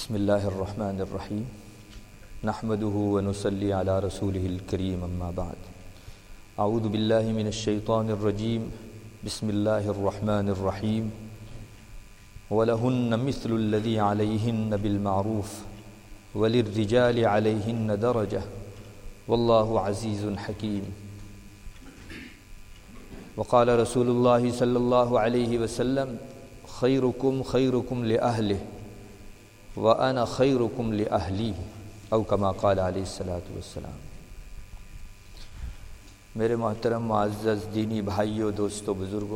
بسم اللہ الرحمن الرحیم نحمده ونصلی علی رسوله الکریم اما بعد اعوذ باللہ من الشیطان الرجیم بسم اللہ الرحمن الرحیم وَلَهُنَّ مِثْلُ الَّذِي عَلَيْهِنَّ بِالْمَعْرُوفِ وَلِلرِّجَالِ عَلَيْهِنَّ دَرَجَةٌ وَاللَّهُ عَزِيزٌ حَكِيمٌ وقال رسول اللہ صلی اللہ علیہ وسلم خیرکم خیرکم لأہلہ وَأَنَا خَيْرُكُمْ لِأَهْلِي او کما قال علیہ الصلوۃ والسلام۔ میرے محترم معزز دینی بھائیوں، دوستوں، بزرگوں،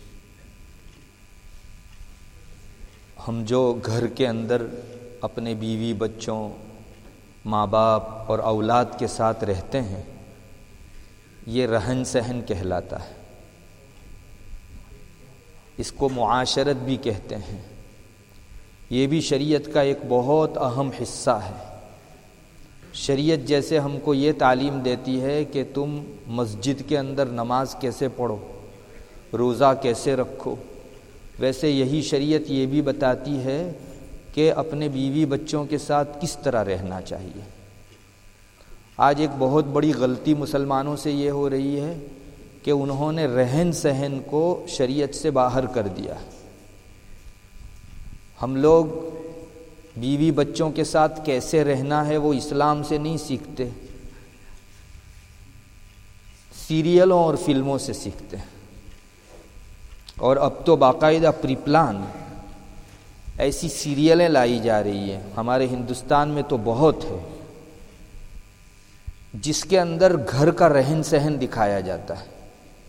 ہم جو گھر کے اندر اپنے بیوی بچوں، ماں باپ اور اولاد کے ساتھ رہتے ہیں، یہ رہن سہن کہلاتا ہے۔ اس کو معاشرت بھی کہتے ہیں۔ یہ بھی شریعت کا ایک بہت اہم حصہ ہے۔ شریعت جیسے ہم کو یہ تعلیم دیتی ہے کہ تم مسجد کے اندر نماز کیسے پڑھو، روزہ کیسے رکھو، ویسے یہی شریعت یہ بھی بتاتی ہے کہ اپنے بیوی بچوں کے ساتھ کس طرح رہنا چاہیے۔ آج ایک بہت بڑی غلطی مسلمانوں سے یہ ہو رہی ہے کہ انہوں نے رہن سہن کو شریعت سے باہر کر دیا۔ ہم لوگ بیوی بچوں کے ساتھ کیسے رہنا ہے وہ اسلام سے نہیں سیکھتے، سیریلوں اور فلموں سے سیکھتے ہیں۔ اور اب تو باقاعدہ پری پلان ایسی سیریلیں لائی جا رہی ہیں، ہمارے ہندوستان میں تو بہت ہے، جس کے اندر گھر کا رہن سہن دکھایا جاتا ہے،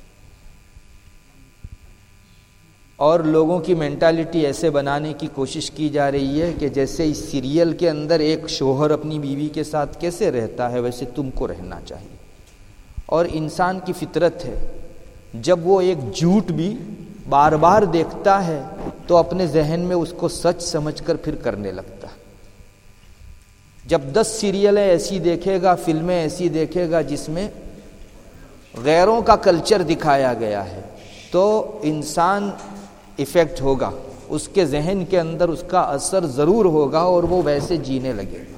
اور لوگوں کی مینٹالٹی ایسے بنانے کی کوشش کی جا رہی ہے کہ جیسے اس سیریل کے اندر ایک شوہر اپنی بیوی کے ساتھ کیسے رہتا ہے ویسے تم کو رہنا چاہیے۔ اور انسان کی فطرت ہے، جب وہ ایک جھوٹ بھی بار بار دیکھتا ہے تو اپنے ذہن میں اس کو سچ سمجھ کر پھر کرنے لگتا ہے۔ جب 10 سیریلیں ایسی دیکھے گا، فلمیں ایسی دیکھے گا جس میں غیروں کا کلچر دکھایا گیا ہے، تو انسان ایفیکٹ ہوگا، اس کے ذہن کے اندر اس کا اثر ضرور ہوگا اور وہ ویسے جینے لگے گا۔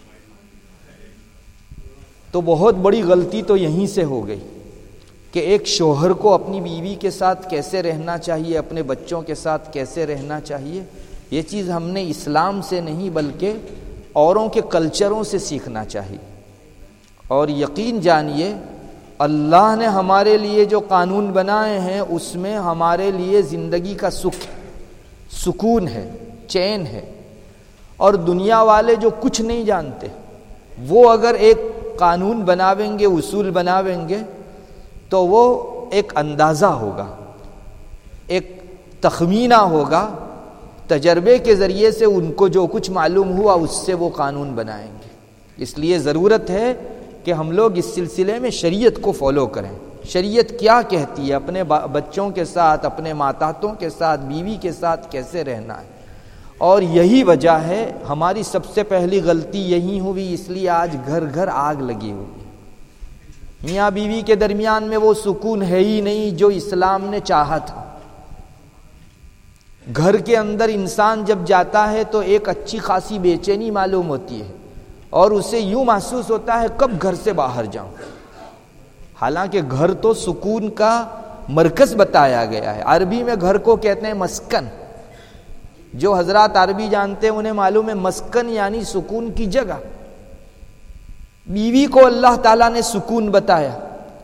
تو بہت بڑی غلطی تو یہیں سے ہو گئی کہ ایک شوہر کو اپنی بیوی کے ساتھ کیسے رہنا چاہیے، اپنے بچوں کے ساتھ کیسے رہنا چاہیے، یہ چیز ہم نے اسلام سے نہیں بلکہ اوروں کے کلچروں سے سیکھنا چاہیے۔ اور یقین جانیے، اللہ نے ہمارے لیے جو قانون بنائے ہیں اس میں ہمارے لیے زندگی کا سکھ ہے، سکون ہے، چین ہے۔ اور دنیا والے جو کچھ نہیں جانتے، وہ اگر ایک قانون بناویں گے، اصول بناویں گے، تو وہ ایک اندازہ ہوگا، ایک تخمینہ ہوگا، تجربے کے ذریعے سے ان کو جو کچھ معلوم ہوا اس سے وہ قانون بنائیں گے۔ اس لیے ضرورت ہے کہ ہم لوگ اس سلسلے میں شریعت کو فالو کریں۔ شریعت کیا کہتی ہے، اپنے بچوں کے ساتھ، اپنے ماتحتوں کے ساتھ، بیوی کے ساتھ کیسے رہنا ہے۔ اور یہی وجہ ہے ہماری سب سے پہلی غلطی یہی ہوئی، اس لیے آج گھر گھر آگ لگی ہوئی، میاں بیوی کے درمیان میں وہ سکون ہے ہی نہیں جو اسلام نے چاہا تھا۔ گھر کے اندر انسان جب جاتا ہے تو ایک اچھی خاصی بے چینی معلوم ہوتی ہے، اور اسے یوں محسوس ہوتا ہے کب گھر سے باہر جاؤں۔ حالانکہ گھر تو سکون کا مرکز بتایا گیا ہے۔ عربی میں گھر کو کہتے ہیں مسکن۔ جو حضرات عربی جانتے ہیں انہیں معلوم ہے مسکن یعنی سکون کی جگہ۔ بیوی کو اللہ تعالیٰ نے سکون بتایا۔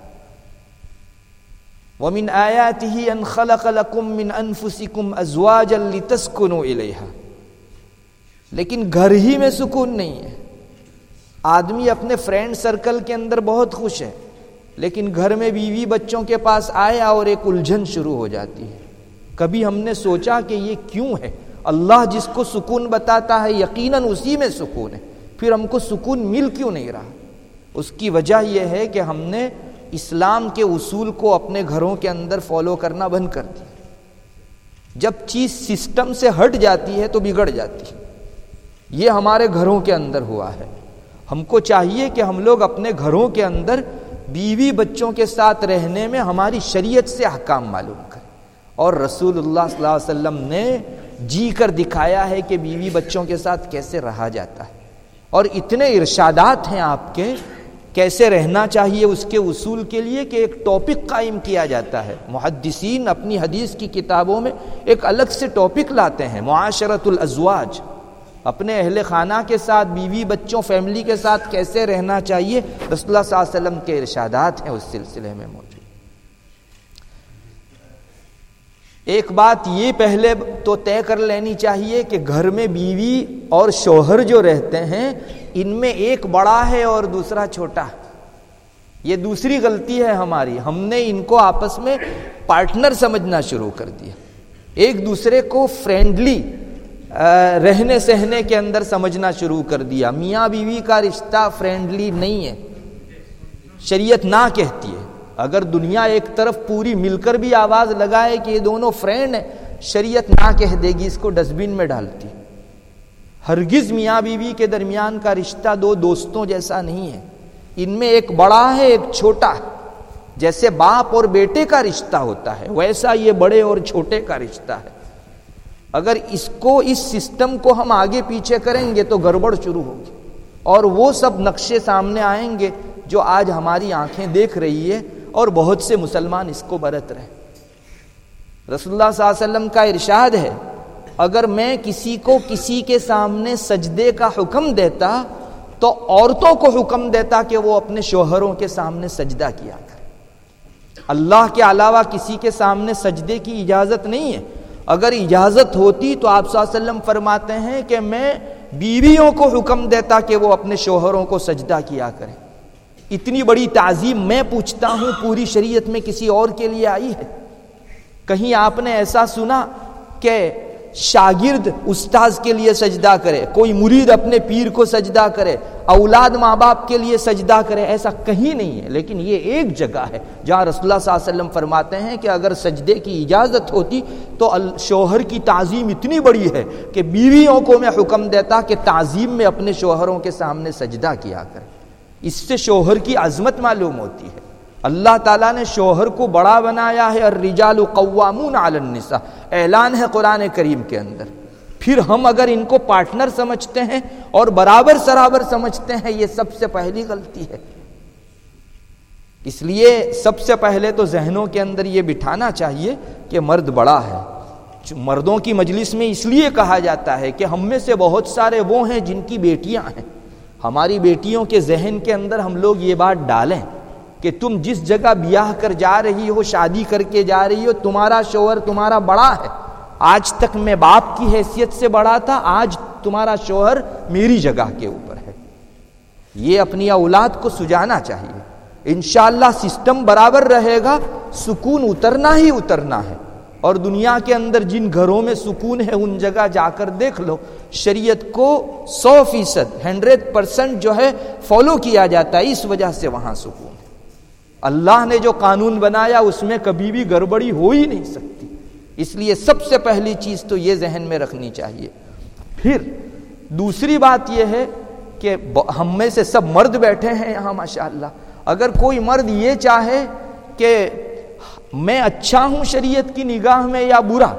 وَمِنْ آيَاتِهِ أَنْ خَلَقَ لَكُم مِّنْ أَنفُسِكُمْ أَزْوَاجًا لِتَسْكُنُوا إِلَيْهَا۔ لیکن گھر ہی میں سکون نہیں ہے۔ آدمی اپنے فرینڈ سرکل کے اندر بہت خوش ہے، لیکن گھر میں بیوی بچوں کے پاس آیا اور ایک الجھن شروع ہو جاتی ہے۔ کبھی ہم نے سوچا کہ یہ کیوں ہے؟ اللہ جس کو سکون بتاتا ہے یقیناً اسی میں سکون ہے، پھر ہم کو سکون مل کیوں نہیں رہا؟ اس کی وجہ یہ ہے کہ ہم نے اسلام کے اصول کو اپنے گھروں کے اندر فالو کرنا بند کر دیا۔ جب چیز سسٹم سے ہٹ جاتی ہے تو بگڑ جاتی ہے۔ یہ ہمارے گھروں کے اندر ہوا ہے۔ ہم کو چاہیے کہ ہم لوگ اپنے گھروں کے اندر بیوی بچوں کے ساتھ رہنے میں ہماری شریعت سے احکام معلوم کریں، اور رسول اللہ صلی اللہ علیہ وسلم نے جی کر دکھایا ہے کہ بیوی بچوں کے ساتھ کیسے رہا جاتا ہے، اور اتنے ارشادات ہیں آپ کے کیسے رہنا چاہیے اس کے اصول کے لیے کہ ایک ٹاپک قائم کیا جاتا ہے۔ محدثین اپنی حدیث کی کتابوں میں ایک الگ سے ٹاپک لاتے ہیں، معاشرۃ الازواج، اپنے اہل خانہ کے ساتھ، بیوی بچوں فیملی کے ساتھ کیسے رہنا چاہیے، رسول اللہ صلی اللہ علیہ وسلم کے ارشادات ہیں اس سلسلے میں موجود۔ ایک بات یہ پہلے تو طے کر لینی چاہیے کہ گھر میں بیوی اور شوہر جو رہتے ہیں ان میں ایک بڑا ہے اور دوسرا چھوٹا ہے۔ یہ دوسری غلطی ہے ہماری، ہم نے ان کو آپس میں پارٹنر سمجھنا شروع کر دیا، ایک دوسرے کو فرینڈلی رہنے سہنے کے اندر سمجھنا شروع کر دیا۔ میاں بیوی کا رشتہ فرینڈلی نہیں ہے، شریعت نہ کہتی ہے۔ اگر دنیا ایک طرف پوری مل کر بھی آواز لگائے کہ یہ دونوں فرینڈ ہیں، شریعت نہ کہہ دے گی، اس کو ڈسٹ بن میں ڈالتی۔ ہرگز میاں بیوی کے درمیان کا رشتہ دو دوستوں جیسا نہیں ہے، ان میں ایک بڑا ہے ایک چھوٹا ہے۔ جیسے باپ اور بیٹے کا رشتہ ہوتا ہے ویسا یہ بڑے اور چھوٹے کا رشتہ ہے۔ اگر اس سسٹم کو ہم آگے پیچھے کریں گے تو گڑبڑ شروع ہوگی، اور وہ سب نقشے سامنے آئیں گے جو آج ہماری آنکھیں دیکھ رہی ہے، اور بہت سے مسلمان اس کو برت رہے۔ رسول اللہ صلی اللہ علیہ وسلم کا ارشاد ہے، اگر میں کسی کو کسی کے سامنے سجدے کا حکم دیتا تو عورتوں کو حکم دیتا کہ وہ اپنے شوہروں کے سامنے سجدہ کیا کرے۔ اللہ کے علاوہ کسی کے سامنے سجدے کی اجازت نہیں ہے۔ اگر اجازت ہوتی تو آپ صلی اللہ علیہ وسلم فرماتے ہیں کہ میں بیویوں کو حکم دیتا کہ وہ اپنے شوہروں کو سجدہ کیا کریں۔ اتنی بڑی تعظیم میں پوچھتا ہوں پوری شریعت میں کسی اور کے لیے آئی ہے؟ کہیں آپ نے ایسا سنا کہ شاگرد استاذ کے لیے سجدہ کرے، کوئی مرید اپنے پیر کو سجدہ کرے، اولاد ماں باپ کے لیے سجدہ کرے؟ ایسا کہیں نہیں ہے۔ لیکن یہ ایک جگہ ہے جہاں رسول اللہ صلی اللہ علیہ وسلم فرماتے ہیں کہ اگر سجدے کی اجازت ہوتی تو شوہر کی تعظیم اتنی بڑی ہے کہ بیویوں کو میں حکم دیتا کہ تعظیم میں اپنے شوہروں کے سامنے سجدہ کیا کرے۔ اس سے شوہر کی عظمت معلوم ہوتی ہے۔ اللہ تعالیٰ نے شوہر کو بڑا بنایا ہے، الرجال قوامون علی النساء، اعلان ہے قرآن کریم کے اندر۔ پھر ہم اگر ان کو پارٹنر سمجھتے ہیں اور برابر سرابر سمجھتے ہیں، یہ سب سے پہلی غلطی ہے۔ اس لیے سب سے پہلے تو ذہنوں کے اندر یہ بٹھانا چاہیے کہ مرد بڑا ہے۔ مردوں کی مجلس میں اس لیے کہا جاتا ہے کہ ہم میں سے بہت سارے وہ ہیں جن کی بیٹیاں ہیں۔ ہماری بیٹیوں کے ذہن کے اندر ہم لوگ یہ بات ڈالیں کہ تم جس جگہ بیاہ کر جا رہی ہو، شادی کر کے جا رہی ہو، تمہارا شوہر تمہارا بڑا ہے۔ آج تک میں باپ کی حیثیت سے بڑا تھا، آج تمہارا شوہر میری جگہ کے اوپر ہے۔ یہ اپنی اولاد کو سجانا چاہیے۔ انشاءاللہ سسٹم برابر رہے گا، سکون اترنا ہی اترنا ہے۔ اور دنیا کے اندر جن گھروں میں سکون ہے ان جگہ جا کر دیکھ لو، شریعت کو 100% 100% جو ہے فالو کیا جاتا ہے، اس وجہ سے وہاں سکون ہے۔ اللہ نے جو قانون بنایا اس میں کبھی بھی گڑبڑی ہو ہی نہیں سکتی۔ اس لیے سب سے پہلی چیز تو یہ ذہن میں رکھنی چاہیے۔ پھر دوسری بات یہ ہے کہ ہم میں سے سب مرد بیٹھے ہیں یہاں ماشاءاللہ، اگر کوئی مرد یہ چاہے کہ میں اچھا ہوں شریعت کی نگاہ میں یا برا،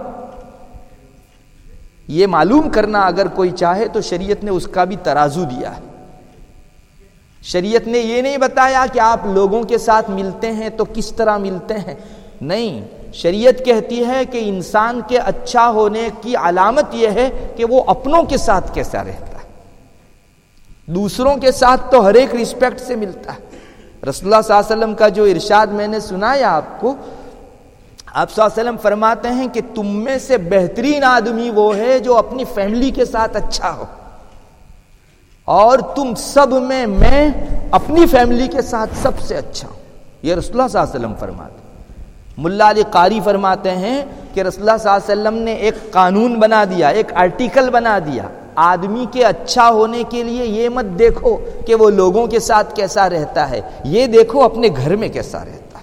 یہ معلوم کرنا اگر کوئی چاہے تو شریعت نے اس کا بھی ترازو دیا ہے۔ شریعت نے یہ نہیں بتایا کہ آپ لوگوں کے ساتھ ملتے ہیں تو کس طرح ملتے ہیں، نہیں، شریعت کہتی ہے کہ انسان کے اچھا ہونے کی علامت یہ ہے کہ وہ اپنوں کے ساتھ کیسا رہتا ہے، دوسروں کے ساتھ تو ہر ایک رسپیکٹ سے ملتا ہے۔ رسول اللہ صلی اللہ علیہ وسلم کا جو ارشاد میں نے سنایا آپ کو، آپ صلی اللہ علیہ وسلم فرماتے ہیں کہ تم میں سے بہترین آدمی وہ ہے جو اپنی فیملی کے ساتھ اچھا ہو، اور تم سب میں اپنی فیملی کے ساتھ سب سے اچھا ہوں۔ یہ رسول اللہ صلی اللہ علیہ وسلم فرماتے ہیں۔ ملا علی قاری فرماتے ہیں کہ رسول اللہ صلی اللہ علیہ وسلم نے ایک قانون بنا دیا، ایک آرٹیکل بنا دیا، آدمی کے اچھا ہونے کے لیے یہ مت دیکھو کہ وہ لوگوں کے ساتھ کیسا رہتا ہے، یہ دیکھو اپنے گھر میں کیسا رہتا ہے۔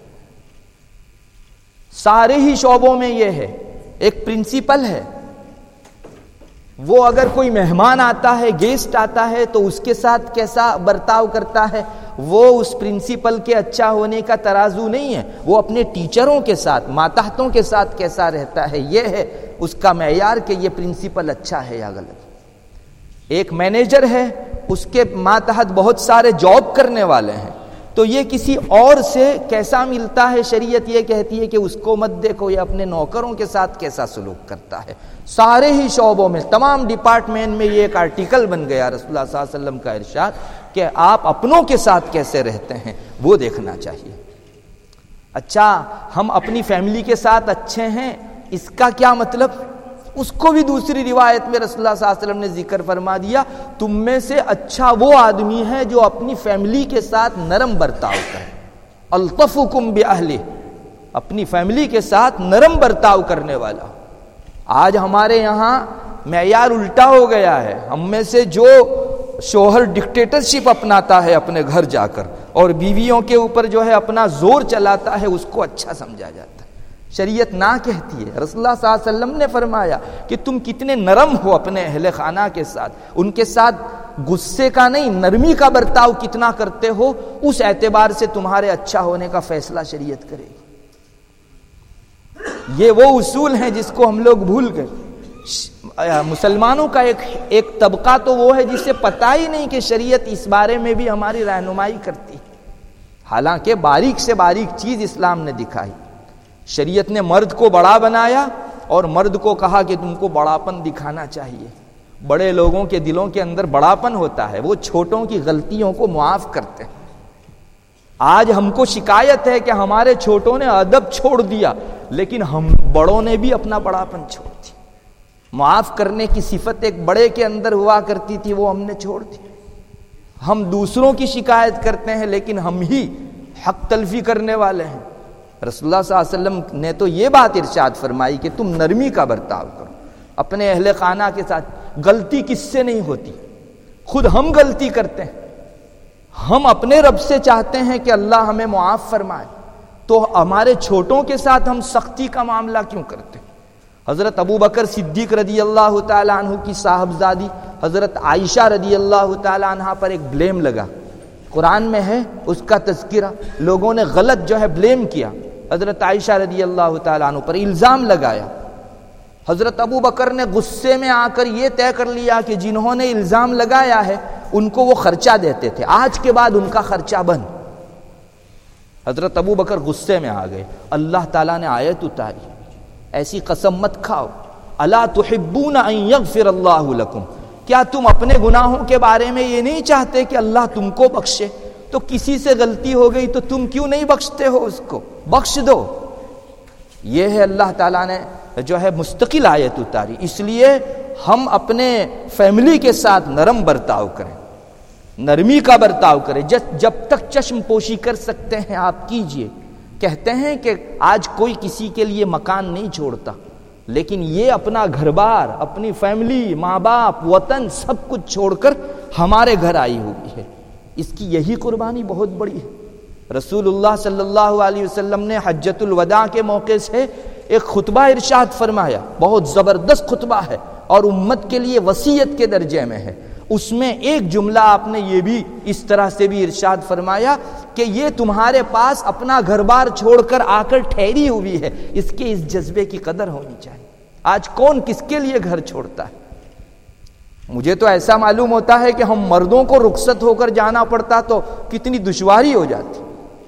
سارے ہی شعبوں میں یہ ہے، ایک پرنسپل ہے۔ وہ اگر کوئی مہمان آتا ہے، گیسٹ آتا ہے، تو اس کے ساتھ کیسا برتاؤ کرتا ہے، وہ اس پرنسپل کے اچھا ہونے کا ترازو نہیں ہے. وہ اپنے ٹیچروں کے ساتھ، ماتحتوں کے ساتھ کیسا رہتا ہے، یہ ہے اس کا معیار کہ یہ پرنسپل اچھا ہے یا غلط. ایک مینیجر ہے، اس کے ماتحت بہت سارے جاب کرنے والے ہیں، تو یہ کسی اور سے کیسا ملتا ہے، شریعت یہ کہتی ہے کہ اس کو مت دیکھو، یہ اپنے نوکروں کے ساتھ کیسا سلوک کرتا ہے. سارے ہی شعبوں میں، تمام ڈپارٹمنٹ میں یہ ایک آرٹیکل بن گیا رسول اللہ صلی اللہ علیہ وسلم کا ارشاد کہ آپ اپنوں کے ساتھ کیسے رہتے ہیں وہ دیکھنا چاہیے. اچھا، ہم اپنی فیملی کے ساتھ اچھے ہیں، اس کا کیا مطلب؟ اس کو بھی دوسری روایت میں رسول اللہ صلی اللہ علیہ وسلم نے ذکر فرما دیا، تم میں سے اچھا وہ آدمی ہے جو اپنی فیملی کے ساتھ نرم برتاؤ کرے. الطفکم باہلہ، اپنی فیملی کے ساتھ نرم برتاؤ کرنے والا. آج ہمارے یہاں معیار الٹا ہو گیا ہے. ہم میں سے جو شوہر ڈکٹیٹرشپ اپناتا ہے اپنے گھر جا کر اور بیویوں کے اوپر جو ہے اپنا زور چلاتا ہے، اس کو اچھا سمجھا جاتا ہے. شریعت نہ کہتی ہے. رسول اللہ صلی اللہ علیہ وسلم نے فرمایا کہ تم کتنے نرم ہو اپنے اہل خانہ کے ساتھ، ان کے ساتھ غصے کا نہیں نرمی کا برتاؤ کتنا کرتے ہو، اس اعتبار سے تمہارے اچھا ہونے کا فیصلہ شریعت کرے گی. یہ وہ اصول ہیں جس کو ہم لوگ بھول گئے. مسلمانوں کا ایک طبقہ تو وہ ہے جسے پتہ ہی نہیں کہ شریعت اس بارے میں بھی ہماری رہنمائی کرتی، حالانکہ باریک سے باریک چیز اسلام نے دکھائی. شریعت نے مرد کو بڑا بنایا اور مرد کو کہا کہ تم کو بڑاپن دکھانا چاہیے. بڑے لوگوں کے دلوں کے اندر بڑاپن ہوتا ہے، وہ چھوٹوں کی غلطیوں کو معاف کرتے ہیں. آج ہم کو شکایت ہے کہ ہمارے چھوٹوں نے ادب چھوڑ دیا، لیکن ہم بڑوں نے بھی اپنا بڑاپن چھوڑ دیا. معاف کرنے کی صفت ایک بڑے کے اندر ہوا کرتی تھی، وہ ہم نے چھوڑ دی. ہم دوسروں کی شکایت کرتے ہیں لیکن ہم ہی حق تلفی کرنے والے ہیں. رسول اللہ صلی اللہ علیہ وسلم نے تو یہ بات ارشاد فرمائی کہ تم نرمی کا برتاؤ کرو اپنے اہل خانہ کے ساتھ. غلطی کس سے نہیں ہوتی؟ خود ہم غلطی کرتے ہیں. ہم اپنے رب سے چاہتے ہیں کہ اللہ ہمیں معاف فرمائے، تو ہمارے چھوٹوں کے ساتھ ہم سختی کا معاملہ کیوں کرتے ہیں؟ حضرت ابو بکر صدیق رضی اللہ تعالی عنہ کی صاحبزادی حضرت عائشہ رضی اللہ تعالی عنہ پر ایک بلیم لگا. قرآن میں ہے اس کا تذکرہ. لوگوں نے غلط جو ہے بلیم کیا، حضرت عائشہ رضی اللہ تعالیٰ عنہ پر الزام لگایا. حضرت ابو بکر نے غصے میں آ کر یہ طے کر لیا کہ جنہوں نے الزام لگایا ہے ان کو وہ خرچہ دیتے تھے، آج کے بعد ان کا خرچہ بند. حضرت ابو بکر غصے میں آ گئے. اللہ تعالیٰ نے آیت اتاری، ایسی قسم مت کھاؤ. الا تحبون ان یغفر اللہ لکم، کیا تم اپنے گناہوں کے بارے میں یہ نہیں چاہتے کہ اللہ تم کو بخشے؟ تو کسی سے غلطی ہو گئی تو تم کیوں نہیں بخشتے ہو؟ اس کو بخش دو. یہ ہے اللہ تعالیٰ نے جو ہے مستقل آیت اتاری. اس لیے ہم اپنے فیملی کے ساتھ نرم برتاؤ کریں، نرمی کا برتاؤ کریں. جب تک چشم پوشی کر سکتے ہیں آپ کیجئے. کہتے ہیں کہ آج کوئی کسی کے لیے مکان نہیں چھوڑتا، لیکن یہ اپنا گھر بار، اپنی فیملی، ماں باپ، وطن سب کچھ چھوڑ کر ہمارے گھر آئی ہوئی ہے. اس کی یہی قربانی بہت بڑی ہے. رسول اللہ صلی اللہ علیہ وسلم نے حجۃ الوداع کے موقع سے ایک خطبہ ارشاد فرمایا، بہت زبردست خطبہ ہے اور امت کے لیے وصیت کے درجے میں ہے. اس میں ایک جملہ آپ نے یہ بھی اس طرح سے بھی ارشاد فرمایا کہ یہ تمہارے پاس اپنا گھر بار چھوڑ کر آ کر ٹھہری ہوئی ہے، اس کے اس جذبے کی قدر ہونی چاہیے. آج کون کس کے لیے گھر چھوڑتا ہے؟ مجھے تو ایسا معلوم ہوتا ہے کہ ہم مردوں کو رخصت ہو کر جانا پڑتا تو کتنی دشواری ہو جاتی،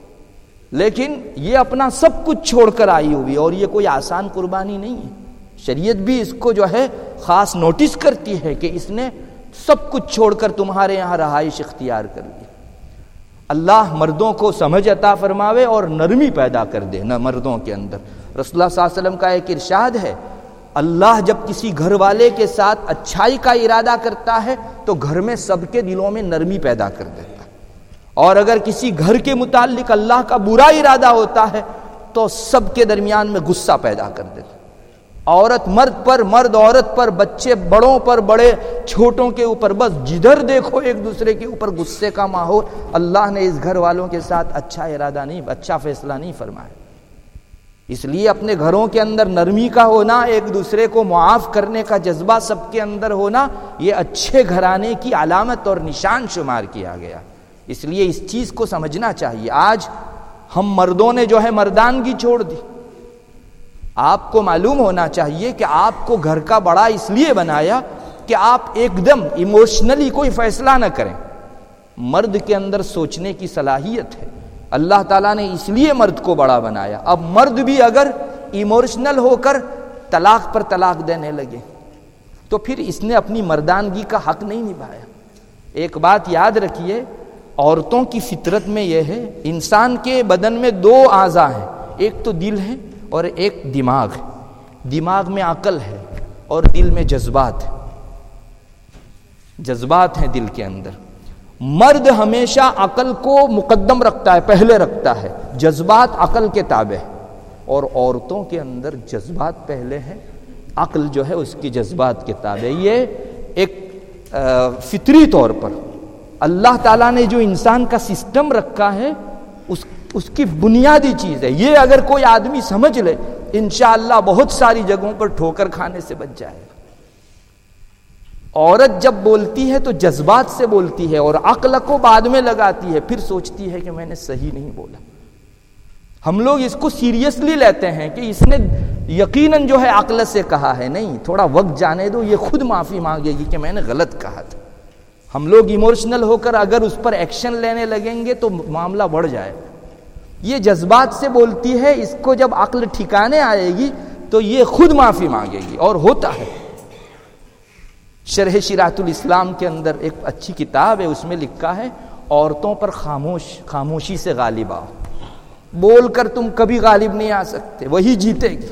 لیکن یہ اپنا سب کچھ چھوڑ کر آئی ہوئی، اور یہ کوئی آسان قربانی نہیں ہے. شریعت بھی اس کو جو ہے خاص نوٹس کرتی ہے کہ اس نے سب کچھ چھوڑ کر تمہارے یہاں رہائش اختیار کر لی. اللہ مردوں کو سمجھ عطا فرماوے اور نرمی پیدا کر دے نہ مردوں کے اندر. رسول اللہ صلی اللہ علیہ وسلم کا ایک ارشاد ہے، اللہ جب کسی گھر والے کے ساتھ اچھائی کا ارادہ کرتا ہے تو گھر میں سب کے دلوں میں نرمی پیدا کر دیتا ہے، اور اگر کسی گھر کے متعلق اللہ کا برا ارادہ ہوتا ہے تو سب کے درمیان میں غصہ پیدا کر دیتا ہے. عورت مرد پر، مرد عورت پر، بچے بڑوں پر، بڑے چھوٹوں کے اوپر، بس جدھر دیکھو ایک دوسرے کے اوپر غصے کا ماحول. اللہ نے اس گھر والوں کے ساتھ اچھا ارادہ نہیں، اچھا فیصلہ نہیں فرمایا. اس لیے اپنے گھروں کے اندر نرمی کا ہونا، ایک دوسرے کو معاف کرنے کا جذبہ سب کے اندر ہونا، یہ اچھے گھرانے کی علامت اور نشان شمار کیا گیا. اس لیے اس چیز کو سمجھنا چاہیے. آج ہم مردوں نے جو ہے مردانگی چھوڑ دی. آپ کو معلوم ہونا چاہیے کہ آپ کو گھر کا بڑا اس لیے بنایا کہ آپ ایک دم ایموشنلی کوئی فیصلہ نہ کریں. مرد کے اندر سوچنے کی صلاحیت ہے. اللہ تعالیٰ نے اس لیے مرد کو بڑا بنایا. اب مرد بھی اگر ایموشنل ہو کر طلاق پر طلاق دینے لگے تو پھر اس نے اپنی مردانگی کا حق نہیں نبھایا. ایک بات یاد رکھیے، عورتوں کی فطرت میں یہ ہے، انسان کے بدن میں 2 اعضاء ہیں، ایک تو دل ہے اور ایک دماغ ہے. دماغ میں عقل ہے اور دل میں جذبات ہے. جذبات ہیں دل کے اندر. مرد ہمیشہ عقل کو مقدم رکھتا ہے، پہلے رکھتا ہے، جذبات عقل کے تابع ہے. اور عورتوں کے اندر جذبات پہلے ہیں، عقل جو ہے اس کی جذبات کے تابع. یہ ایک فطری طور پر اللہ تعالیٰ نے جو انسان کا سسٹم رکھا ہے اس کی بنیادی چیز ہے. یہ اگر کوئی آدمی سمجھ لے انشاءاللہ بہت ساری جگہوں پر ٹھوکر کھانے سے بچ جائے گا. عورت جب بولتی ہے تو جذبات سے بولتی ہے اور عقل کو بعد میں لگاتی ہے، پھر سوچتی ہے کہ میں نے صحیح نہیں بولا. ہم لوگ اس کو سیریسلی لیتے ہیں کہ اس نے یقیناً جو ہے عقل سے کہا ہے. نہیں، تھوڑا وقت جانے دو، یہ خود معافی مانگے گی کہ میں نے غلط کہا تھا. ہم لوگ ایموشنل ہو کر اگر اس پر ایکشن لینے لگیں گے تو معاملہ بڑھ جائے گا. یہ جذبات سے بولتی ہے، اس کو جب عقل ٹھکانے آئے گی تو یہ خود معافی مانگے گی. اور ہوتا ہے. شرح شریعت الاسلام کے اندر ایک اچھی کتاب ہے، اس میں لکھا ہے عورتوں پر خاموشی سے غالب آؤ. بول کر تم کبھی غالب نہیں آ سکتے، وہی جیتے گی.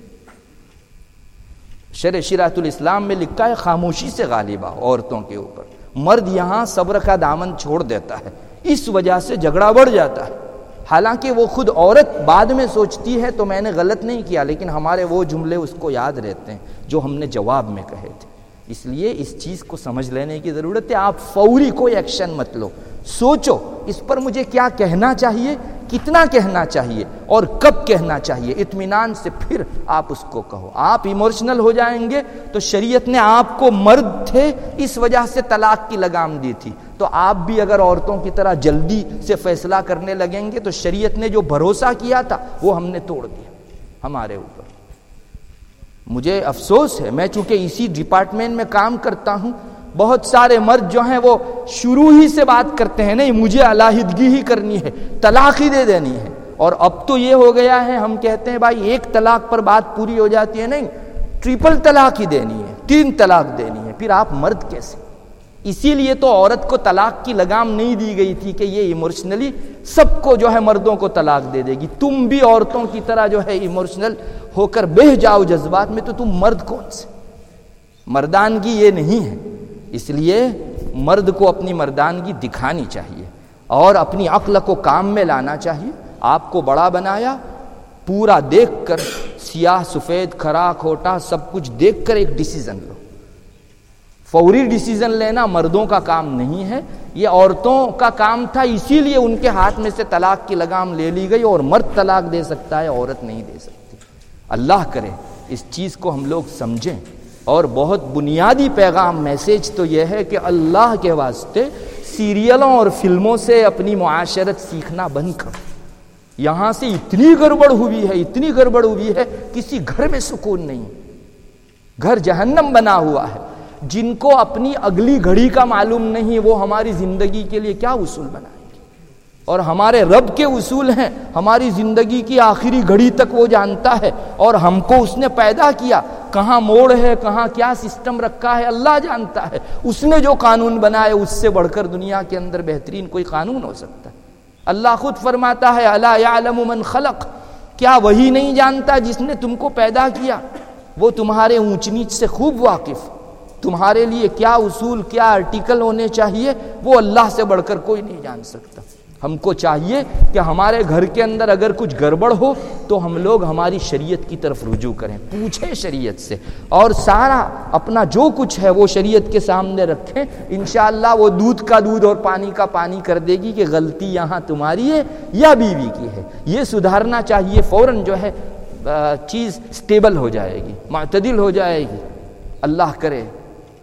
شرح شریعت الاسلام میں لکھا ہے خاموشی سے غالب آؤ عورتوں کے اوپر. مرد یہاں صبر کا دامن چھوڑ دیتا ہے، اس وجہ سے جھگڑا بڑھ جاتا ہے. حالانکہ وہ خود عورت بعد میں سوچتی ہے تو میں نے غلط نہیں کیا، لیکن ہمارے وہ جملے اس کو یاد رہتے ہیں جو ہم نے جواب میں کہے تھے. اس لیے اس چیز کو سمجھ لینے کی ضرورت ہے. آپ فوری کوئی ایکشن مت لو، سوچو اس پر مجھے کیا کہنا چاہیے، کتنا کہنا چاہیے اور کب کہنا چاہیے. اطمینان سے پھر آپ اس کو کہو. آپ ایموشنل ہو جائیں گے تو شریعت نے آپ کو مرد تھے اس وجہ سے طلاق کی لگام دی تھی، تو آپ بھی اگر عورتوں کی طرح جلدی سے فیصلہ کرنے لگیں گے تو شریعت نے جو بھروسہ کیا تھا وہ ہم نے توڑ دیا ہمارے اوپر. مجھے افسوس ہے، میں چونکہ اسی ڈپارٹمنٹ میں کام کرتا ہوں، بہت سارے مرد جو ہیں وہ شروع ہی سے بات کرتے ہیں نہیں مجھے علیحدگی ہی کرنی ہے، طلاق ہی دے دینی ہے. اور اب تو یہ ہو گیا ہے، ہم کہتے ہیں بھائی 1 طلاق پر بات پوری ہو جاتی ہے، نہیں 3 طلاق ہی دینی ہے، 3 طلاق دینی ہے. پھر آپ مرد کیسے؟ اسی لیے تو عورت کو طلاق کی لگام نہیں دی گئی تھی کہ یہ ایموشنلی سب کو جو ہے مردوں کو طلاق دے دے گی. تم بھی عورتوں کی طرح جو ہے ایموشنل ہو کر بہہ جاؤ جذبات میں تو تم مرد کون سے؟ مردانگی یہ نہیں ہے. اس لیے مرد کو اپنی مردانگی دکھانی چاہیے اور اپنی عقل کو کام میں لانا چاہیے. آپ کو بڑا بنایا، پورا دیکھ کر، سیاہ سفید کھرا کھوٹا سب کچھ دیکھ کر ایک ڈیسیزن لو. فوری ڈیسیزن لینا مردوں کا کام نہیں ہے، یہ عورتوں کا کام تھا. اسی لیے ان کے ہاتھ میں سے طلاق کی لگام لے لی گئی اور مرد طلاق دے سکتا ہے، عورت نہیں دے سکتی. اللہ کرے اس چیز کو ہم لوگ سمجھیں. اور بہت بنیادی پیغام میسیج تو یہ ہے کہ اللہ کے واسطے سیریلوں اور فلموں سے اپنی معاشرت سیکھنا بند کرو. یہاں سے اتنی گڑبڑ ہوئی ہے کسی گھر میں سکون نہیں. گھر جہنم بنا ہوا ہے. جن کو اپنی اگلی گھڑی کا معلوم نہیں وہ ہماری زندگی کے لیے کیا اصول بنائیں گے؟ اور ہمارے رب کے اصول ہیں، ہماری زندگی کی آخری گھڑی تک وہ جانتا ہے. اور ہم کو اس نے پیدا کیا، کہاں موڑ ہے، کہاں کیا سسٹم رکھا ہے اللہ جانتا ہے. اس نے جو قانون بنائے اس سے بڑھ کر دنیا کے اندر بہترین کوئی قانون ہو سکتا ہے؟ اللہ خود فرماتا ہے الا یعلم من خلق، کیا وہی نہیں جانتا جس نے تم کو پیدا کیا؟ وہ تمہارے اونچ نیچ سے خوب واقف. تمہارے لیے کیا اصول، کیا آرٹیکل ہونے چاہیے وہ اللہ سے بڑھ کر کوئی نہیں جان سکتا. ہم کو چاہیے کہ ہمارے گھر کے اندر اگر کچھ گڑبڑ ہو تو ہم لوگ ہماری شریعت کی طرف رجوع کریں، پوچھیں شریعت سے اور سارا اپنا جو کچھ ہے وہ شریعت کے سامنے رکھیں. انشاءاللہ وہ دودھ کا دودھ اور پانی کا پانی کر دے گی کہ غلطی یہاں تمہاری ہے یا بیوی کی ہے. یہ سدھارنا چاہیے. فوراً جو ہے چیز سٹیبل ہو جائے گی، معتدل ہو جائے گی. اللہ کرے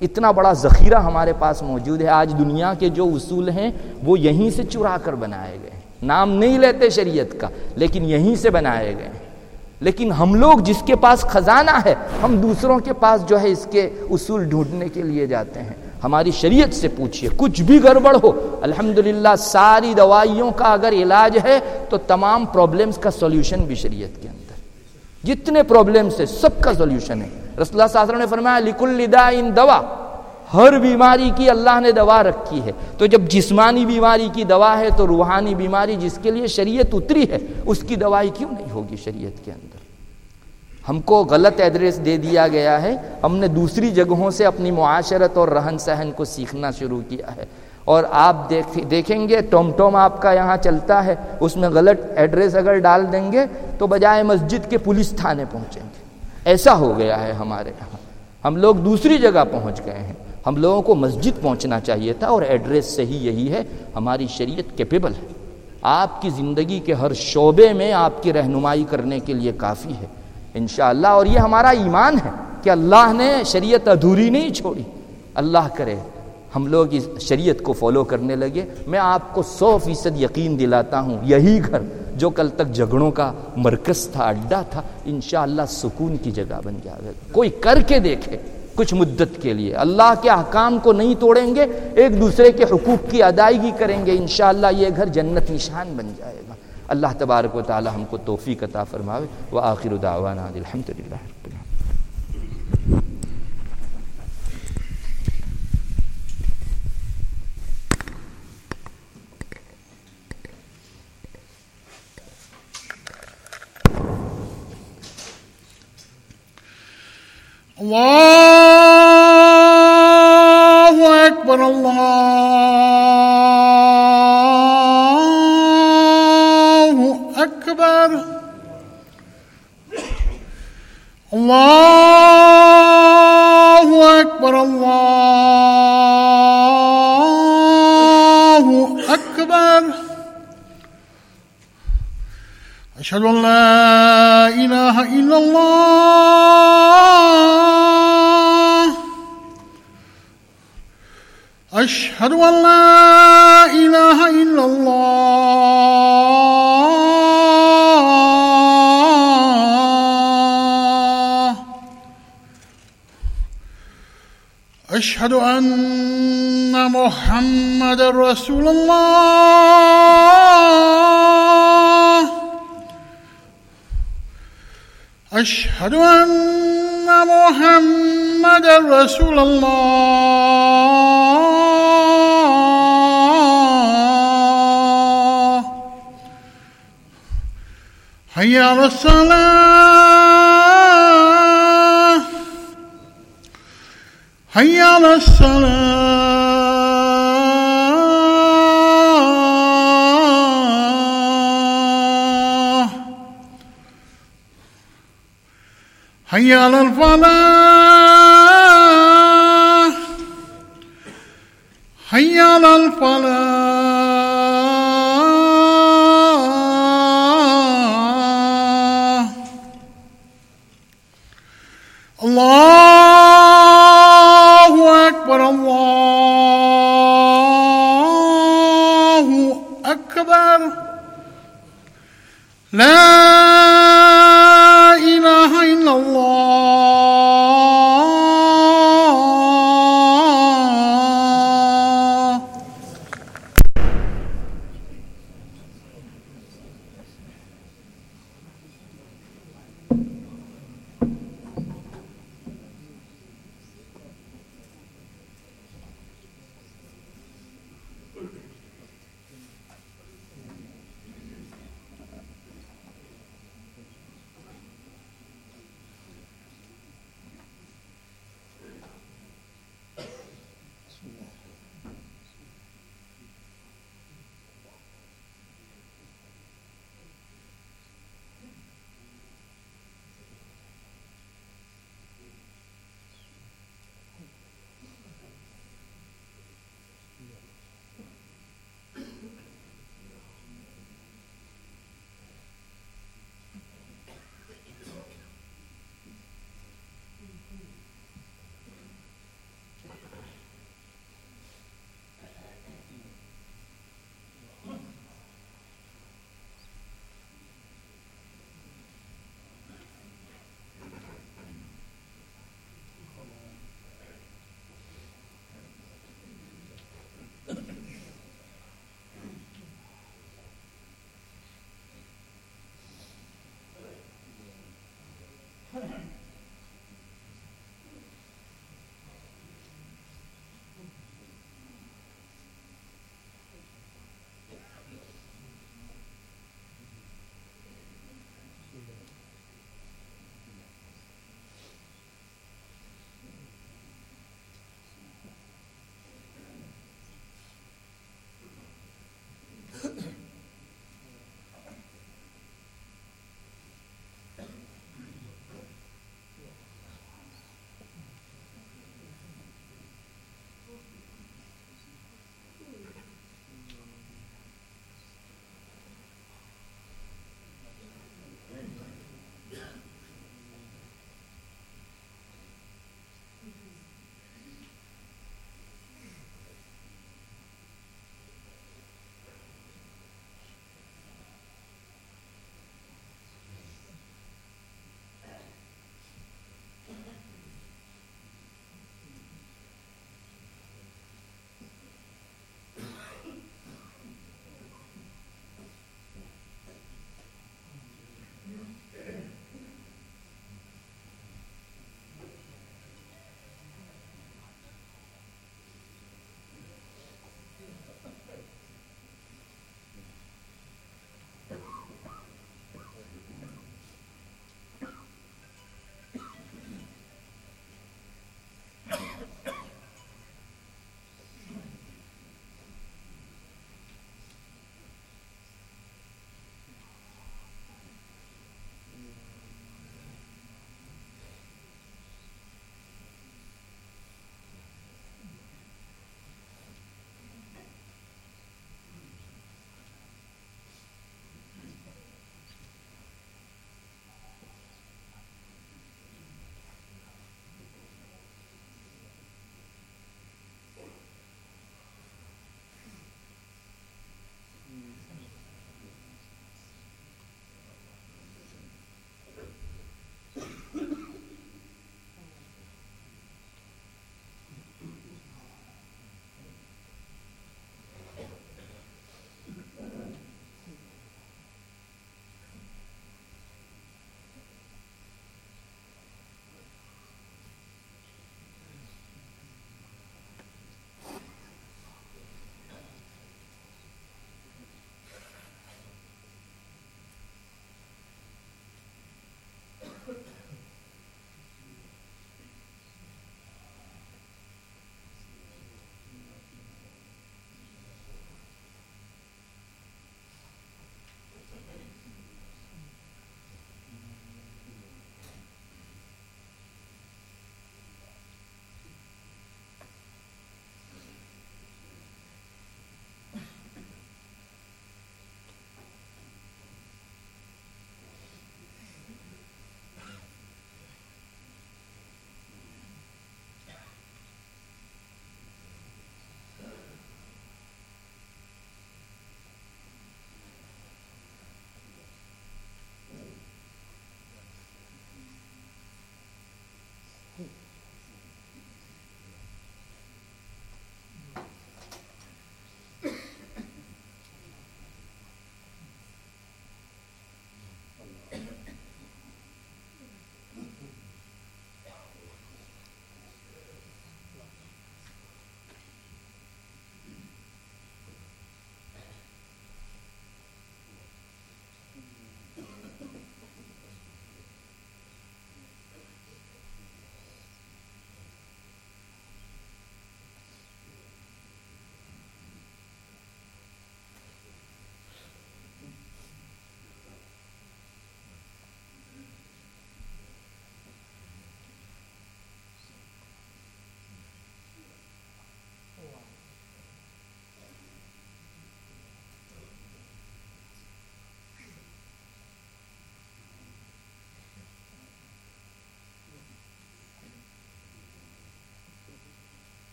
اتنا بڑا ذخیرہ ہمارے پاس موجود ہے. آج دنیا کے جو اصول ہیں وہ یہیں سے چرا کر بنائے گئے. نام نہیں لیتے شریعت کا لیکن یہیں سے بنائے گئے. لیکن ہم لوگ جس کے پاس خزانہ ہے ہم دوسروں کے پاس جو ہے اس کے اصول ڈھونڈنے کے لیے جاتے ہیں. ہماری شریعت سے پوچھئے کچھ بھی گڑبڑ ہو، الحمدللہ ساری دوائیوں کا اگر علاج ہے تو تمام پرابلمز کا سولوشن بھی شریعت کے اندر. جتنے پرابلمز ہیں سب کا سولوشن ہے. رسول اللہ صلی اللہ علیہ وسلم نے فرمایا لکل داء دوا، ہر بیماری کی اللہ نے دوا رکھی ہے. تو جب جسمانی بیماری کی دوا ہے تو روحانی بیماری جس کے لیے شریعت اتری ہے اس کی دوائی کیوں نہیں ہوگی شریعت کے اندر؟ ہم کو غلط ایڈریس دے دیا گیا ہے. ہم نے دوسری جگہوں سے اپنی معاشرت اور رہن سہن کو سیکھنا شروع کیا ہے. اور آپ دیکھیں گے ٹوم ٹوم آپ کا یہاں چلتا ہے، اس میں غلط ایڈریس اگر ڈال دیں گے تو بجائے مسجد کے پولیس تھانے پہنچیں گے. ایسا ہو گیا ہے ہمارے یہاں. ہم لوگ دوسری جگہ پہنچ گئے ہیں. ہم لوگوں کو مسجد پہنچنا چاہیے تھا اور ایڈریس صحیح یہی ہے. ہماری شریعت کیپیبل ہے، آپ کی زندگی کے ہر شعبے میں آپ کی رہنمائی کرنے کے لیے کافی ہے انشاءاللہ. اور یہ ہمارا ایمان ہے کہ اللہ نے شریعت ادھوری نہیں چھوڑی. اللہ کرے ہم لوگ اس شریعت کو فالو کرنے لگے. میں آپ کو 100% یقین دلاتا ہوں یہی گھر جو کل تک جھگڑوں کا مرکز تھا، اڈا تھا، انشاءاللہ سکون کی جگہ بن جائے گا. کوئی کر کے دیکھے کچھ مدت کے لیے، اللہ کے احکام کو نہیں توڑیں گے، ایک دوسرے کے حقوق کی ادائیگی کریں گے، انشاءاللہ یہ گھر جنت نشان بن جائے گا. اللہ تبارک و تعالی ہم کو توفیق عطا فرماوے. وآخر دعوانا الحمدللہ رب العالمین. اللہ اکبر اللہ اکبر اللہ اکبر اللہ اکبر. اشهد ان لا اله الا الله اشهد ان لا اله الا الله اشهد ان محمد رسول الله اشهد ان محمد رسول الله. حي على الصلاة حي على الصلاة حي على الفلاح حي على الفلاح. الله أكبر الله أكبر. لا إله إلا الله.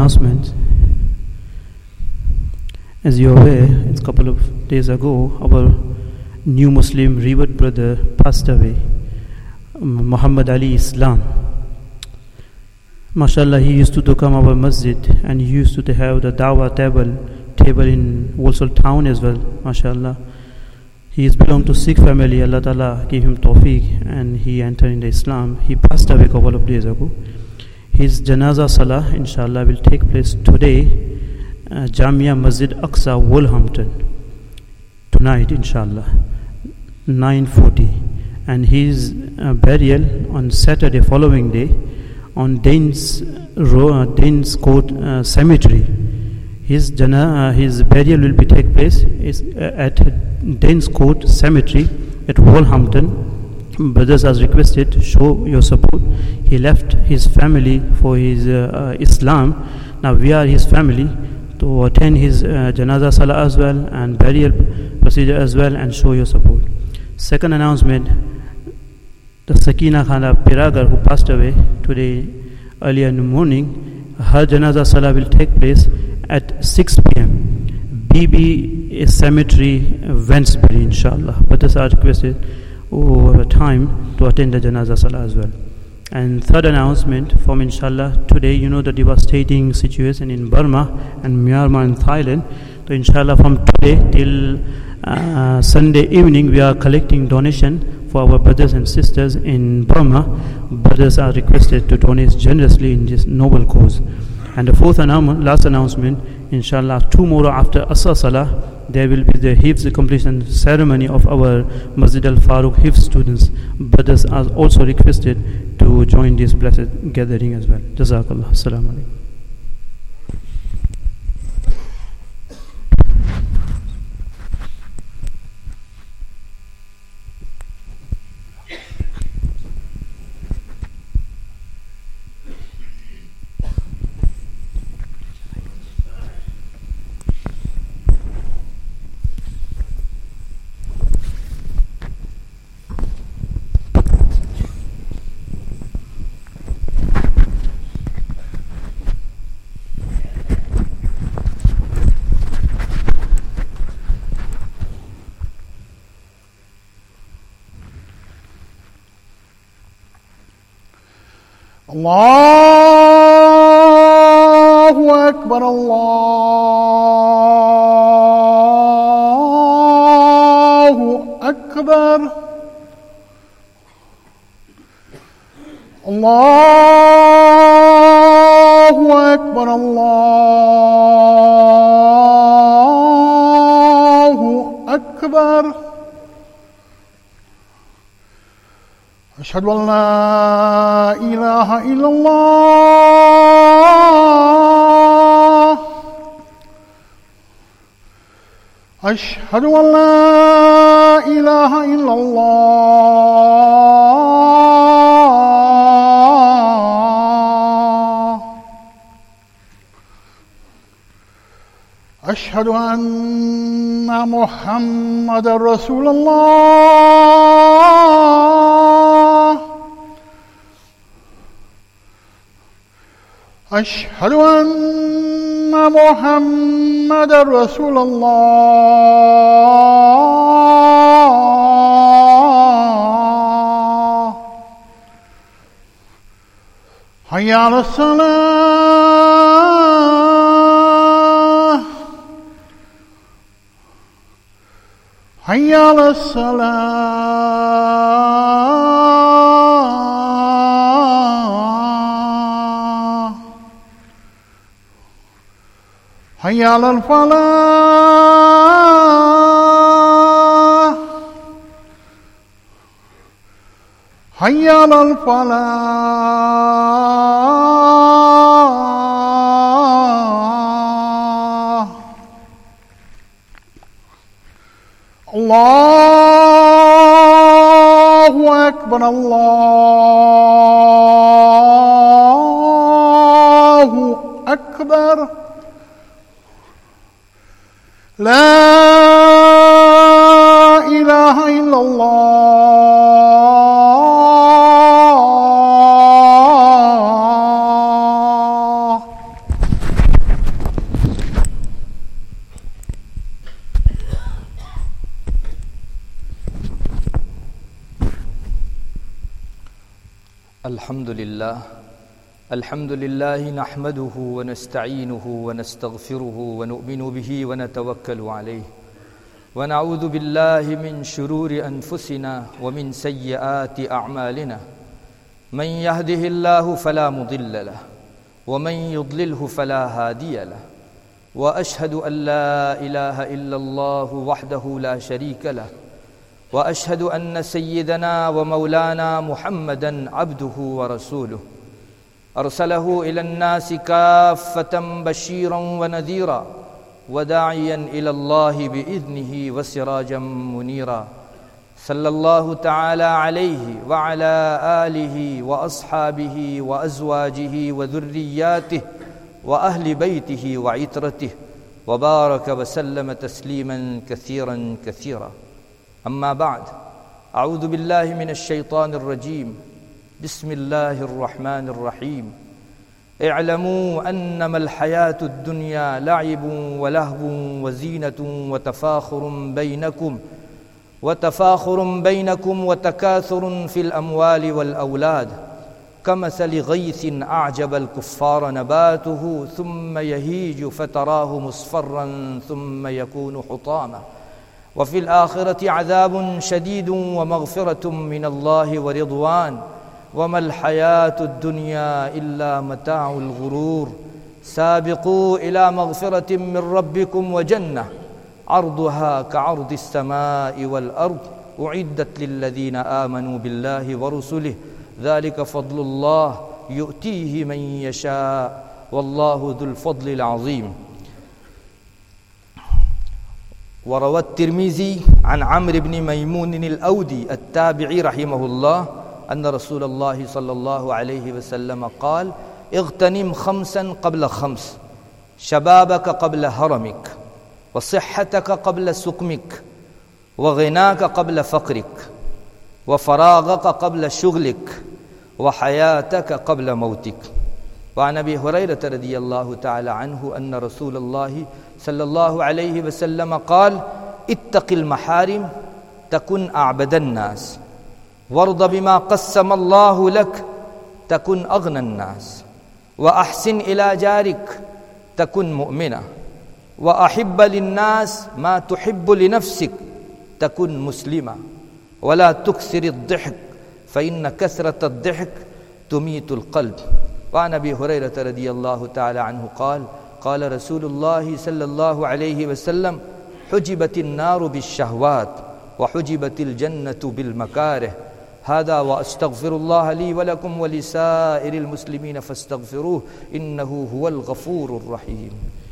announcements. As you're aware, it's a couple of days ago, our new Muslim revered brother passed away, Muhammad Ali Islam. MashaAllah, he used to come our masjid, and he used to have the dawah table in Walsall town as well, MashaAllah. He is belonged to Sikh family. Allah Ta'ala gave him tawfiq and he entered into Islam. He passed away a couple of days ago. His Janaza Salah, inshallah, will take place today, Jamia Masjid Aqsa, Wolverhampton, tonight, inshallah, 9:40. And his burial on Saturday following day on Danes Court Cemetery. His burial will be take place at Danes Court Cemetery at Wolverhampton. Brothers are requested to show your support. He left his family for his Islam. Now we are his family to attend his Janaza Salah as well and burial procedure as well and show your support. Second announcement, the Sakina Khana Piragar who passed away today earlier in the morning, her Janaza Salah will take place at 6 p.m. BB Cemetery, Wensbury, inshallah. But this are requested over time to attend the Janaza Salah as well. And third announcement from inshallah, today you know the devastating situation in Burma and Myanmar and Thailand. So inshallah from today till Sunday evening we are collecting donation for our brothers and sisters in Burma. Brothers are requested to donate generously in this noble cause. And the fourth last announcement, inshallah, tomorrow after Asr Salah, there will be the Hifz completion ceremony of our Masjid al-Faruq Hifz students. Brothers are also requested to join this blessed gathering as well. Jazakallah. Assalamu alaikum. Allahu Akbar, Allahu Akbar, Allahu Akbar, Allahu Akbar. أشهد أن لا إله إلا الله أشهد أن لا إله إلا الله أشهد أن محمد رسول الله أشهد أن محمد رسول الله حي على الصلاة حي على الصلاة حي على الفلاح حي على الفلاح الله أكبر الله أكبر لا إله إلا الله الحمد لله نحمده ونستعينه ونستغفره ونؤمن به ونتوكل عليه ونعوذ بالله من شرور أنفسنا ومن سيئات أعمالنا من يهده الله فلا مضل له ومن يضلله فلا هادي له وأشهد أن لا إله إلا الله وحده لا شريك له وأشهد أن سيدنا ومولانا محمدًا عبده ورسوله أرسله إلى الناس كافة بشيرا ونذيرا وداعيا إلى الله بإذنه وسراجا منيرا صلى الله تعالى عليه وعلى آله وأصحابه وأزواجه وذرياته وأهل بيته وعترته وبارك وسلم تسليما كثيرا كثيرا أما بعد أعوذ بالله من الشيطان الرجيم بسم الله الرحمن الرحيم اعلموا أنما الحياة الدنيا لعب ولهو وزينة وتفاخر بينكم وتكاثر في الأموال والأولاد كمثل غيث أعجب الكفار نباته ثم يهيج فتراه مصفرا ثم يكون حطاما وفي الآخرة عذاب شديد ومغفرة من الله ورضوان وما الحياة الدنيا إلا متاع الغرور سابقوا إلى مغفرة من ربكم وجنة عرضها كعرض السماء والأرض أعدت للذين آمنوا بالله ورسله ذلك فضل الله يؤتيه من يشاء والله ذو الفضل العظيم. وروى الترمذي عن عمرو بن ميمون الأودي التابعي رحمه الله أن رسول الله صلى الله عليه وسلم قال اغتنم خمسا قبل خمس شبابك قبل هرمك وصحتك قبل سقمك وغناك قبل فقرك وفراغك قبل شغلك وحياتك قبل موتك. وعن أبي هريرة رضي الله تعالى عنه أن رسول الله صلى الله عليه وسلم قال اتق المحارم تكن أعبد الناس وارض بما قسم الله لك تكن أغنى الناس وأحسن إلى جارك تكن مؤمنا وأحب للناس ما تحب لنفسك تكن مسلما ولا تكثر الضحك فإن كثرة الضحك تميت القلب. وعن أبي هريرة رضي الله تعالى عنه قال قال رسول الله صلى الله عليه وسلم حجبت النار بالشهوات وحجبت الجنة بالمكاره. هذا وأستغفر الله لي ولكم ولسائر المسلمين فاستغفروه إنه هو الغفور الرحيم.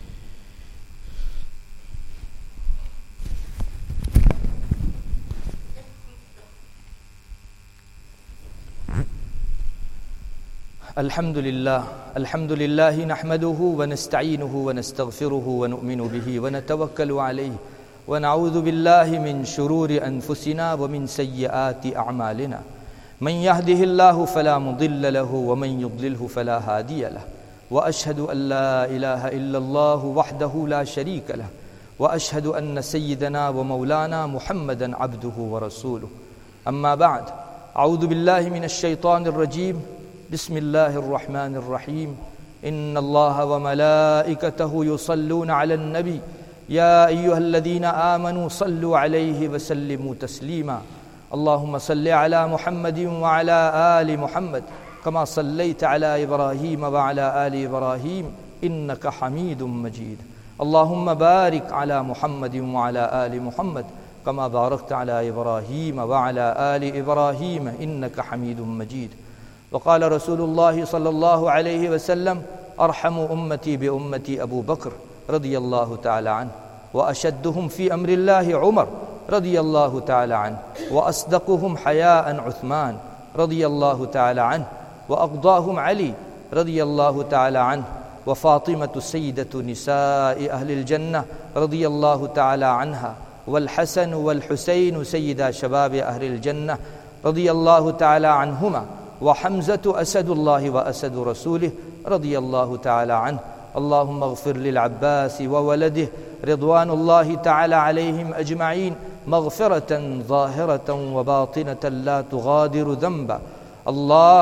الحمد لله نحمده ونستعينه ونستغفره ونؤمن به ونتوكل عليه ونعوذ بالله من شرور أنفسنا ومن سيئات أعمالنا من يهده الله فلا مضل له ومن يضلله فلا هادي له وأشهد أن لا إله إلا الله وحده لا شريك له وأشهد أن سيدنا ومولانا محمدا عبده ورسوله. أما بعد أعوذ بالله من الشيطان الرجيم بسم الله الرحمن الرحيم إن الله وملائكته يصلون على النبي يا أيها الذين آمنوا صلوا عليه وسلموا تسليما اللهم صل على محمد وعلى آل محمد كما صليت على إبراهيم وعلى آل إبراهيم إنك حميد مجيد اللهم بارك على محمد وعلى آل محمد كما باركت على إبراهيم وعلى آل إبراهيم إنك حميد مجيد. وقال رسول الله صلى الله عليه وسلم أرحم أمتي بأمتي أبو بكر رضي الله تعالى عنه وأشدهم في أمر الله عمر رضي الله تعالى عنه وأصدقهم حياء عثمان رضي الله تعالى عنه وأقضاهم علي رضي الله تعالى عنه وفاطمة سيدة نساء أهل الجنة رضي الله تعالى عنها والحسن والحسين سيدا شباب أهل الجنة رضي الله تعالى عنهما وحمزة أسد الله وأسد رسوله رضي الله تعالى عنه. اللهم اغفر للعباس وولده رضوان الله تعالى عليهم أجمعين مغفرة ظاهرة وباطنة لا تغادر ذنبا. الله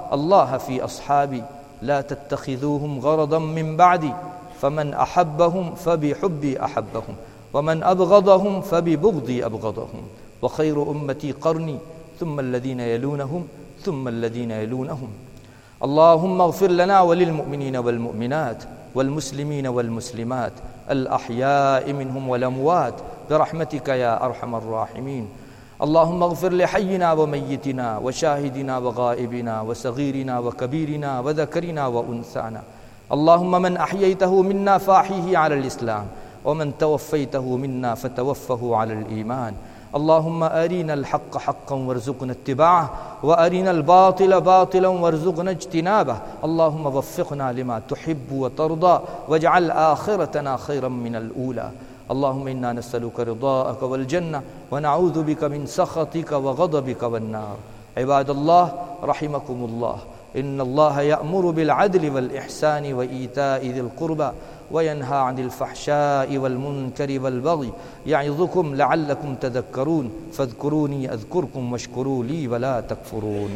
الله في أصحابي لا تتخذوهم غرضا من بعدي فمن أحبهم فبحبي أحبهم ومن أبغضهم فببغضي أبغضهم وخير أمتي قرني ثم الذين يلونهم ثم الذين يلونهم. اللهم اغفر لنا وللمؤمنين والمؤمنات والمسلمين والمسلمات الأحياء منهم والأموات برحمتك يا أرحم الراحمين. اللهم اغفر لحينا وميتنا وشاهدنا وغائبنا وصغيرنا وكبيرنا وذكرنا وأنثانا. اللهم من أحييته منا فأحيه على الإسلام ومن توفيته منا فتوفه على الإيمان. اللهم أرنا الحق حقا وارزقنا اتباعه وأرنا الباطل باطلا وارزقنا اجتنابه. اللهم وفقنا لما تحب وترضى واجعل آخرتنا خيرا من الأولى. اللهم إنا نسألك رضاءك والجنة ونعوذ بك من سخطك وغضبك والنار. عباد الله رحمكم الله، إن الله يأمر بالعدل والإحسان وإيتاء ذي القربى وينهى عن الفحشاء والمنكر والبغي يعظكم لعلكم تذكرون. فاذكروني أذكركم واشكروا لي ولا تكفرون.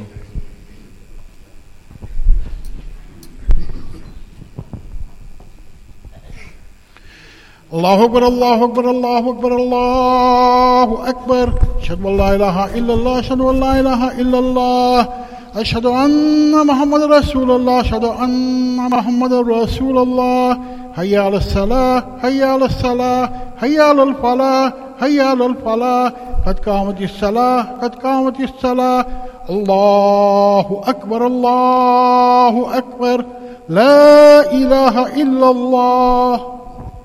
الله أكبر الله أكبر الله أكبر الله أكبر. أشهد أن لا إله إلا الله أشهد أن لا إله إلا الله أشهد أن محمد رسول الله أشهد أن محمد رسول الله. حي على الصلاة حي على الصلاة حي على الفلاح حي على الفلاح. قد قامت الصلاة قد قامت الصلاة. الله أكبر الله أكبر. لا إله إلا الله.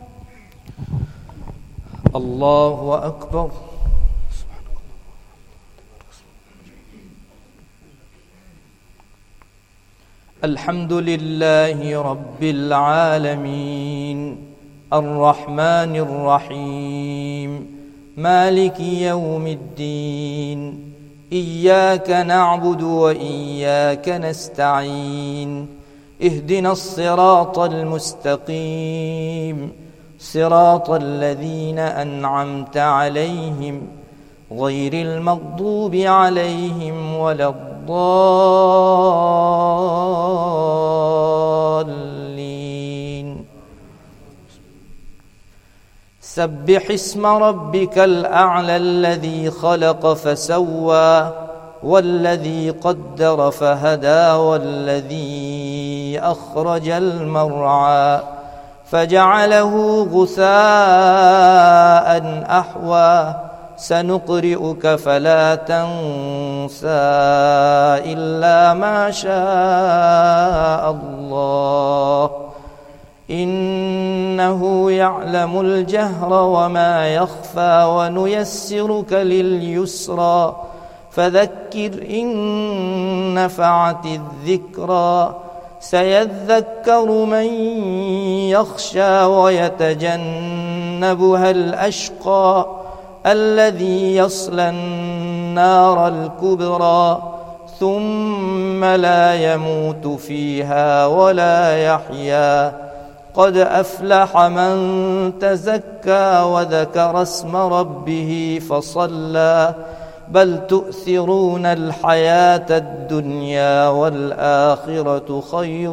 الله أكبر. الحمد لله رب العالمين الرحمن الرحيم مالك يوم الدين إياك نعبد وإياك نستعين اهدنا الصراط المستقيم صراط الذين أنعمت عليهم غير المغضوب عليهم ولا الضالين. سبح اسم ربك الأعلى الذي خلق فسوى والذي قدر فهدى والذي أخرج المرعى فجعله غثاء أحوى. سنقرئك فلا تنسى إلا ما شاء الله إنه يعلم الجهر وما يخفى ونيسرك لليسرى فذكر إن نفعت الذكرى. سيذكر من يخشى ويتجنبها الأشقى الذي يصلى النار الكبرى ثم لا يموت فيها ولا يحيا. قد أفلح من تزكى وذكر اسم ربه فصلى بل تؤثرون الحياة الدنيا والآخرة خير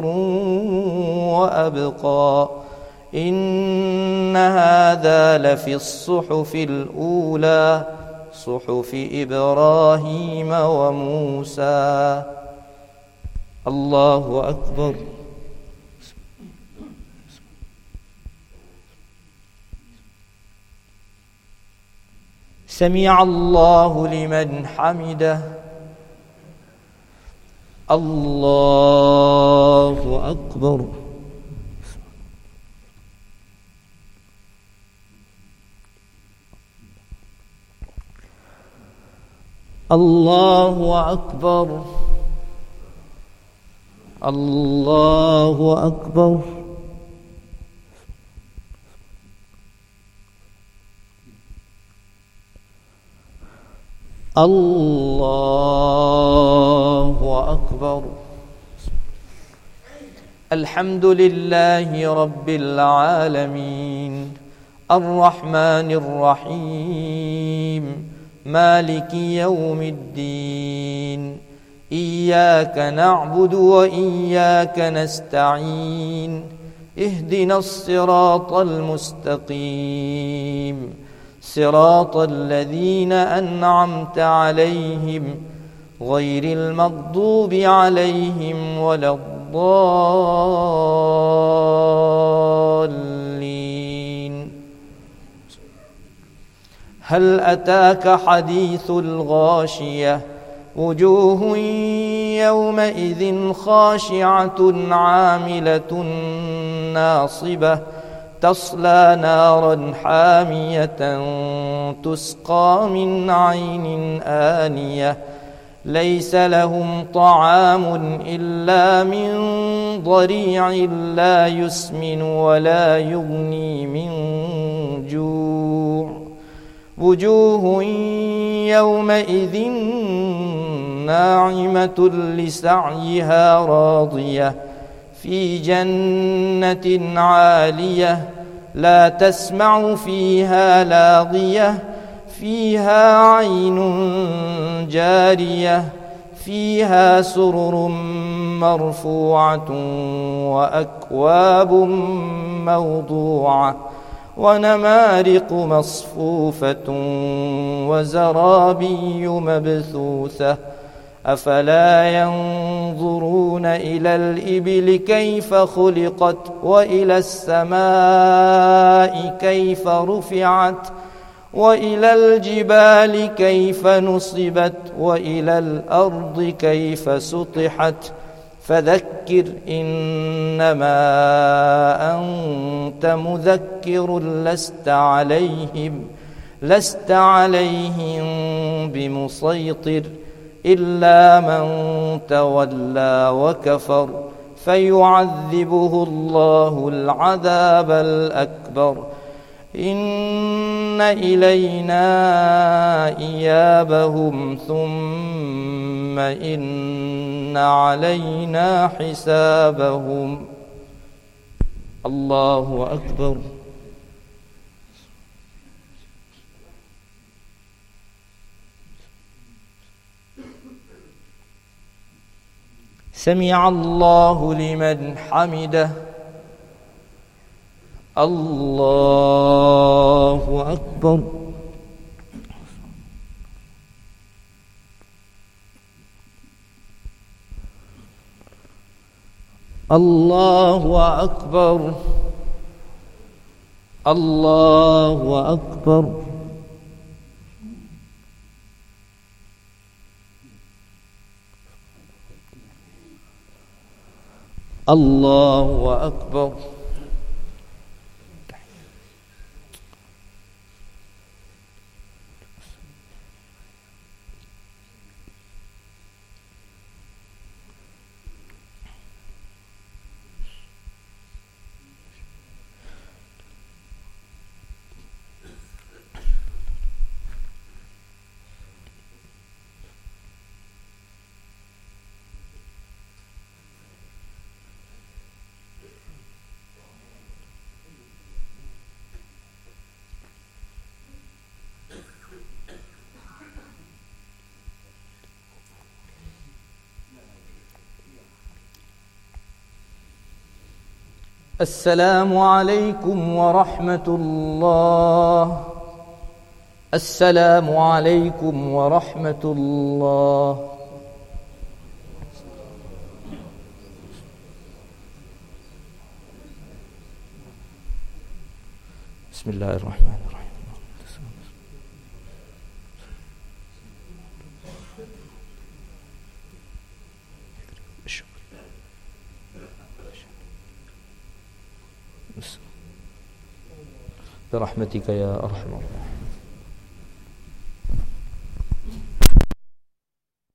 وأبقى. إن هذا لفي الصحف الأولى صحف إبراهيم وموسى. الله أكبر. سمع الله لمن حمده. الله أكبر. الله أكبر. الله أكبر. الله أكبر. الحمد لله رب العالمين الرحمن الرحيم مالك يوم الدين إياك نعبد وإياك نستعين اهدنا الصراط المستقيم صراط الذين أنعمت عليهم غير المغضوب عليهم ولا الضالين. هل أتاك حديث الغاشية وجوه يومئذ خاشعة عاملة ناصبة تصلى نارا حامية تسقى من عين آنية ليس لهم طعام إلا من ضريع لا يسمن ولا يغني من جوع وجوه يومئذ ناعمة لسعيها راضية في جنة عالية لا تسمع فيها لاغية فيها عين جارية فيها سرر مرفوعة وأكواب موضوعة ونمارق مصفوفة وزرابي مبثوثة أفلا ينظرون إلى الإبل كيف خلقت وإلى السماء كيف رفعت وإلى الجبال كيف نصبت وإلى الأرض كيف سطحت فذكر إنما أنت مذكر لست عليهم بمسيطر إلا من تولى وكفر فيعذبه الله العذاب الأكبر إن إلينا إيابهم ثم إن علينا حسابهم. الله أكبر. سمع الله لمن حمده. الله أكبر. الله أكبر. الله أكبر. الله أكبر. السلام عليكم ورحمة الله. السلام عليكم ورحمة الله. بسم الله الرحمن الرحيم. برحمتك يا أرحم الراحمين.